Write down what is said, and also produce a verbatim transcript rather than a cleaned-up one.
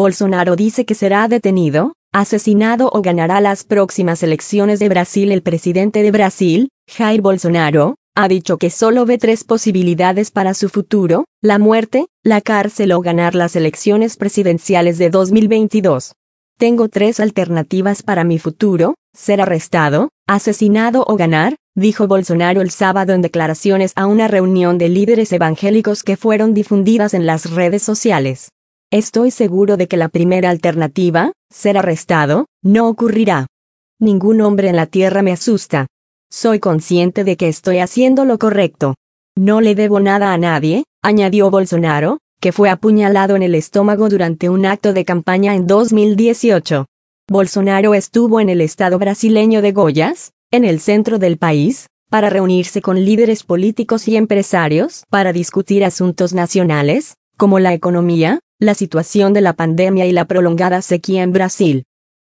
Bolsonaro dice que será detenido, asesinado o ganará las próximas elecciones de Brasil. El presidente de Brasil, Jair Bolsonaro, ha dicho que solo ve tres posibilidades para su futuro: la muerte, la cárcel o ganar las elecciones presidenciales de dos mil veintidós. Tengo tres alternativas para mi futuro: ser arrestado, asesinado o ganar, dijo Bolsonaro el sábado en declaraciones a una reunión de líderes evangélicos que fueron difundidas en las redes sociales. Estoy seguro de que la primera alternativa, ser arrestado, no ocurrirá. Ningún hombre en la tierra me asusta. Soy consciente de que estoy haciendo lo correcto. No le debo nada a nadie, añadió Bolsonaro, que fue apuñalado en el estómago durante un acto de campaña en dos mil dieciocho. Bolsonaro estuvo en el estado brasileño de Goiás, en el centro del país, para reunirse con líderes políticos y empresarios para discutir asuntos nacionales, como la economía, la situación de la pandemia y la prolongada sequía en Brasil.